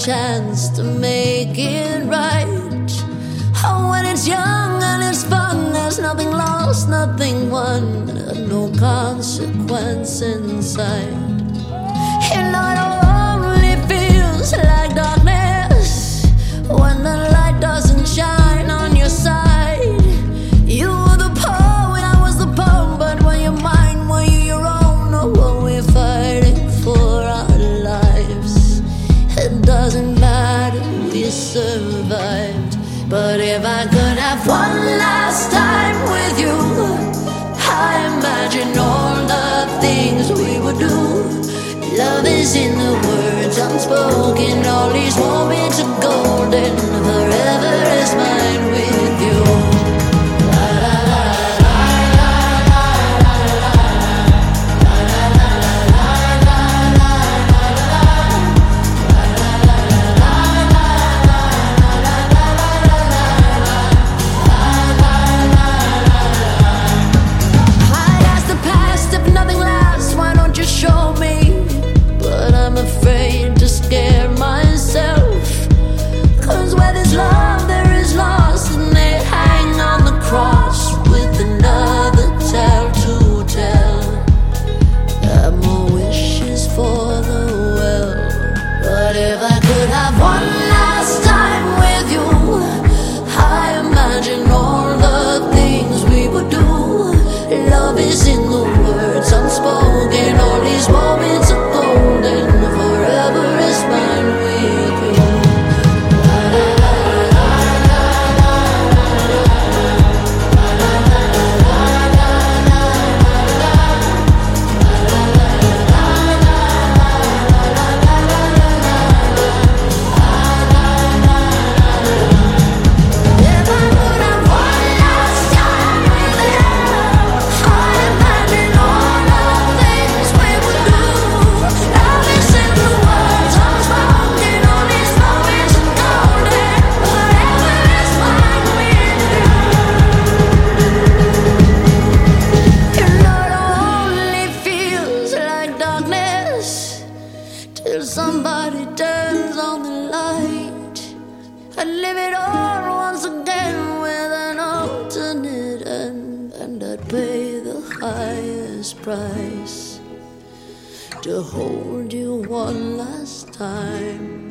chance to make it right. Oh, when it's young and it's fun, there's nothing lost, nothing won, no consequence inside. You know it only feels like darkness when the light doesn't shine on your side. You were the poet, I was the poem, but when you're mine, were you your own? Or were we fighting for our lives? It doesn't matter, we survived. But if I could have one last time with you, I imagine all the things we would do. Love is in the words unspoken, all these moments are golden. Forever is mine with you. Show me, but I'm afraid to scare myself. 'Cause where there's love, there is loss, and they hang on the cross with another tale to tell. Got more wishes for the well. But if I could have one last time with you, I imagine all the things we would do. Love is in the words unspoken, all these moments are golden. Forever is mine with you. Till somebody turns on the light, I'd live it all once again with an alternate end, and I'd pay the highest price to hold you one last time.